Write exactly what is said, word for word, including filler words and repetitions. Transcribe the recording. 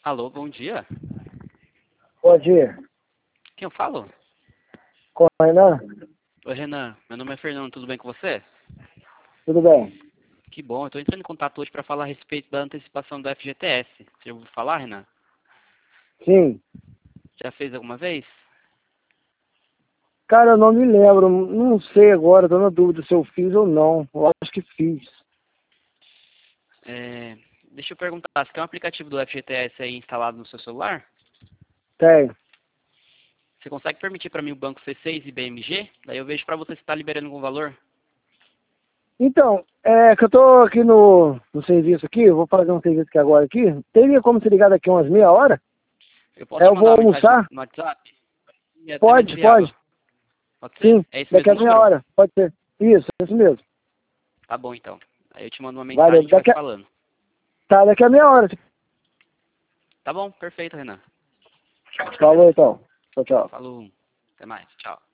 Alô, bom dia. Bom dia. Quem eu falo? Com a Renan? Oi, Renan. Meu nome é Fernando, tudo bem com você? Tudo bem? Que bom, eu estou entrando em contato hoje para falar a respeito da antecipação do F G T S. Você já ouviu falar, Renan? Sim. Já fez alguma vez? Cara, eu não me lembro. Não sei agora, tô na dúvida se eu fiz ou não. Eu acho que fiz. É, deixa eu perguntar, você tem um aplicativo do F G T S aí instalado no seu celular? Tem. Você consegue permitir para mim o banco C seis e B M G? Daí eu vejo para você se está liberando algum valor. Então, é que eu tô aqui no, no serviço aqui, eu vou fazer um serviço aqui agora aqui. Teria como se ligar daqui umas meia hora? Eu posso É, te eu vou mandar uma mensagem no, almoçar? no WhatsApp? E é até mais Pode, viável. pode. Pode ser? Sim, É esse daqui mesmo a meia número? hora. Pode ser. Isso, é isso mesmo. Tá bom, então. Aí eu te mando uma mensagem e a Valeu. gente vai Daqui se a, falando. tá, daqui a meia hora. Tá bom, perfeito, Renan. Falou então. Tchau, tchau. Falou. Até mais. Tchau.